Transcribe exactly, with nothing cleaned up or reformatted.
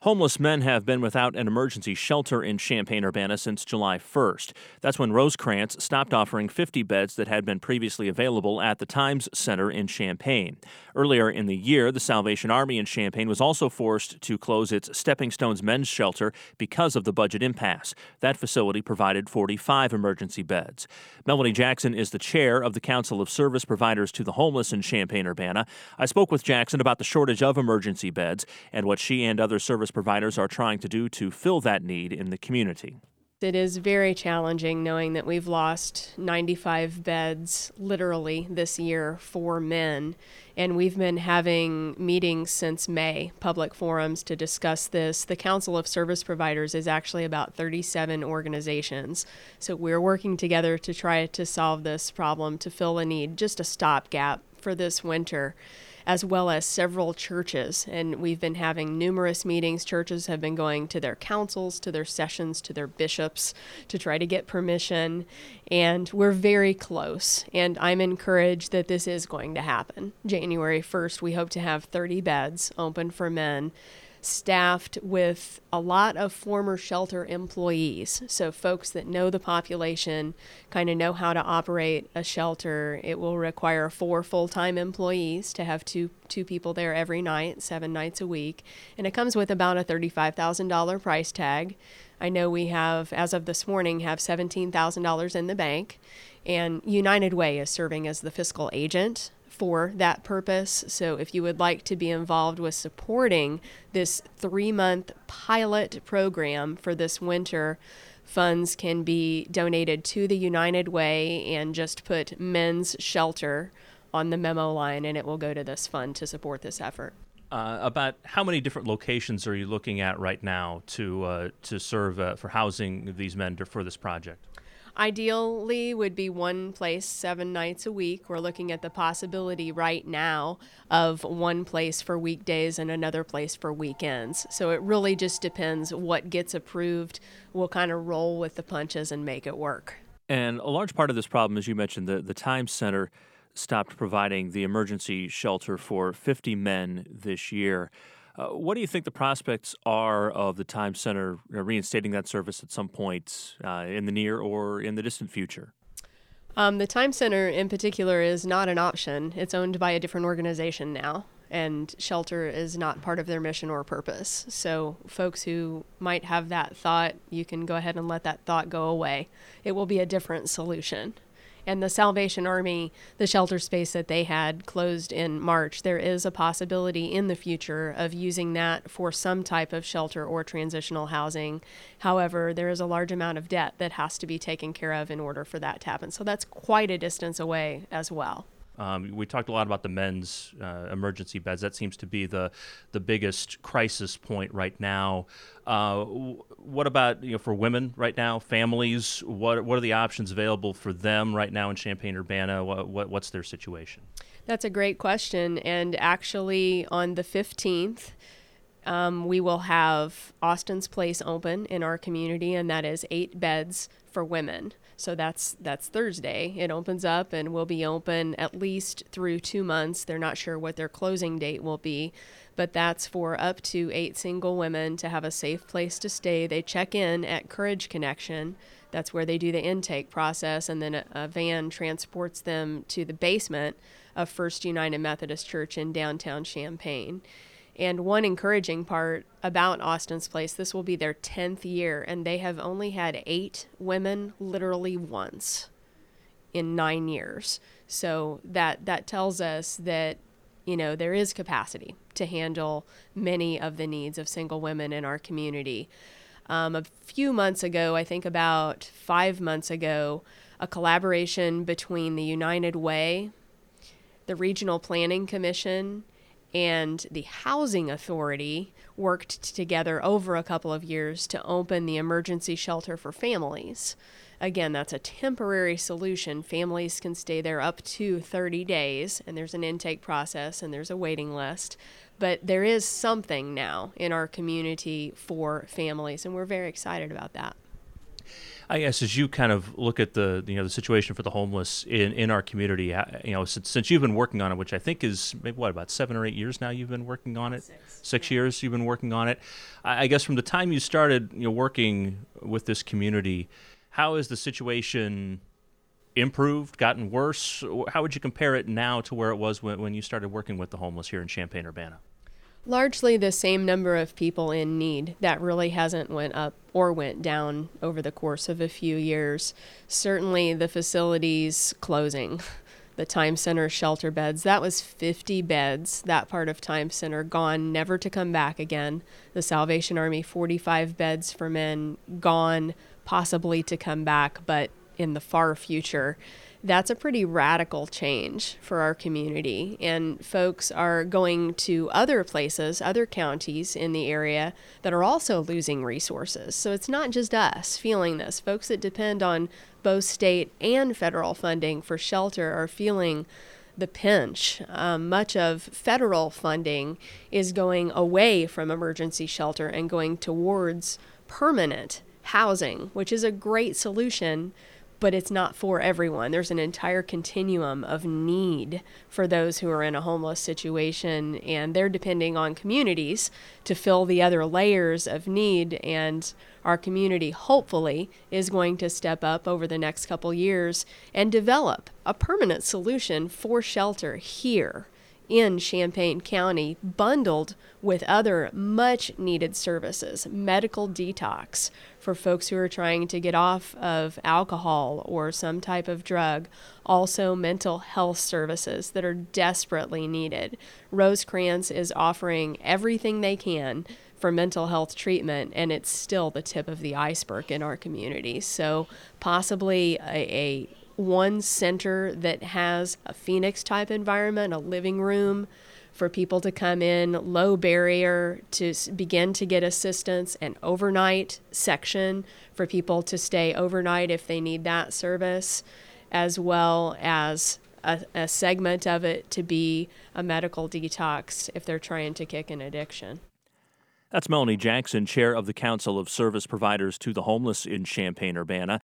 Homeless men have been without an emergency shelter in Champaign-Urbana since July first. That's when Rosecrans stopped offering fifty beds that had been previously available at the Times Center in Champaign. Earlier in the year, the Salvation Army in Champaign was also forced to close its Stepping Stones men's shelter because of the budget impasse. That facility provided forty-five emergency beds. Melanie Jackson is the chair of the Council of Service Providers to the Homeless in Champaign-Urbana. I spoke with Jackson about the shortage of emergency beds and what she and other service providers are trying to do to fill that need in the community. It is very challenging knowing that we've lost ninety-five beds literally this year for men. And we've been having meetings since May, public forums to discuss this. The Council of Service Providers is actually about thirty-seven organizations. So we're working together to try to solve this problem, to fill a need, just a stopgap for this winter, as well as several churches. And we've been having numerous meetings. Churches have been going to their councils, to their sessions, to their bishops to try to get permission. And we're very close. And I'm encouraged that this is going to happen. January first, we hope to have thirty beds open for men, staffed with a lot of former shelter employees. So folks that know the population, kind of know how to operate a shelter. It will require four full-time employees to have two two people there every night, seven nights a week. And it comes with about a thirty-five thousand dollars price tag. I know we have, as of this morning, have seventeen thousand dollars in the bank. And United Way is serving as the fiscal agent for that purpose. So if you would like to be involved with supporting this three-month pilot program for this winter, funds can be donated to the United Way and just put men's shelter on the memo line, and it will go to this fund to support this effort. Uh, about how many different locations are you looking at right now to uh, to serve uh, for housing these men for this project? Ideally would be one place seven nights a week. We're looking at the possibility right now of one place for weekdays and another place for weekends. So it really just depends what gets approved. We'll kind of roll with the punches and make it work. And a large part of this problem, as you mentioned, the, the Times Center stopped providing the emergency shelter for fifty men this year. Uh, what do you think the prospects are of the Times Center uh, reinstating that service at some point uh, in the near or in the distant future? Um, the Times Center in particular is not an option. It's owned by a different organization now, and shelter is not part of their mission or purpose. So folks who might have that thought, you can go ahead and let that thought go away. It will be a different solution. And the Salvation Army, the shelter space that they had closed in March, there is a possibility in the future of using that for some type of shelter or transitional housing. However, there is a large amount of debt that has to be taken care of in order for that to happen. So that's quite a distance away as well. Um, we talked a lot about the men's uh, emergency beds. That seems to be the the biggest crisis point right now. Uh, w- what about you know for women right now, families? What what are the options available for them right now in Champaign-Urbana? What, what what's their situation? That's a great question. And actually, on the fifteenth, um, we will have Austin's Place open in our community, and that is eight beds for women. So that's that's Thursday. It opens up and will be open at least through two months. They're not sure what their closing date will be, but that's for up to eight single women to have a safe place to stay. They check in at Courage Connection. That's where they do the intake process, and then a, a van transports them to the basement of First United Methodist Church in downtown Champaign. And one encouraging part about Austin's Place, this will be their tenth year, and they have only had eight women literally once in nine years. So that that tells us that, you know, there is capacity to handle many of the needs of single women in our community. Um, a few months ago, I think about five months ago, a collaboration between the United Way, the Regional Planning Commission, and the Housing Authority worked together over a couple of years to open the emergency shelter for families. Again, that's a temporary solution. Families can stay there up to thirty days, and there's an intake process and there's a waiting list. But there is something now in our community for families, and we're very excited about that. I guess as you kind of look at the you know the situation for the homeless in, in our community, you know since, since you've been working on it, which I think is maybe what about seven or eight years now you've been working on it. Six, Six yeah. years you've been working on it. I, I guess from the time you started you know working with this community, how has the situation improved, gotten worse? How would you compare it now to where it was when, when you started working with the homeless here in Champaign-Urbana? Largely the same number of people in need. That really hasn't went up or went down over the course of a few years. Certainly the facilities closing, the Time Center shelter beds, that was fifty beds, that part of Time Center gone, never to come back again. The Salvation Army, forty-five beds for men, gone, possibly to come back, but in the far future. That's a pretty radical change for our community, and folks are going to other places, other counties in the area that are also losing resources. So it's not just us feeling this. Folks that depend on both state and federal funding for shelter are feeling the pinch. Um, much of federal funding is going away from emergency shelter and going towards permanent housing, which is a great solution, but it's not for everyone. There's an entire continuum of need for those who are in a homeless situation, and they're depending on communities to fill the other layers of need. And our community, hopefully, is going to step up over the next couple years and develop a permanent solution for shelter here in Champaign County, bundled with other much needed services, medical detox for folks who are trying to get off of alcohol or some type of drug, also mental health services that are desperately needed. Rosecrans is offering everything they can for mental health treatment, and it's still the tip of the iceberg in our community. So possibly a, a one center that has a Phoenix type environment, a living room for people to come in, low barrier to begin to get assistance, an overnight section for people to stay overnight if they need that service, as well as a, a segment of it to be a medical detox if they're trying to kick an addiction. That's Melanie Jackson, chair of the Council of Service Providers to the Homeless in Champaign-Urbana.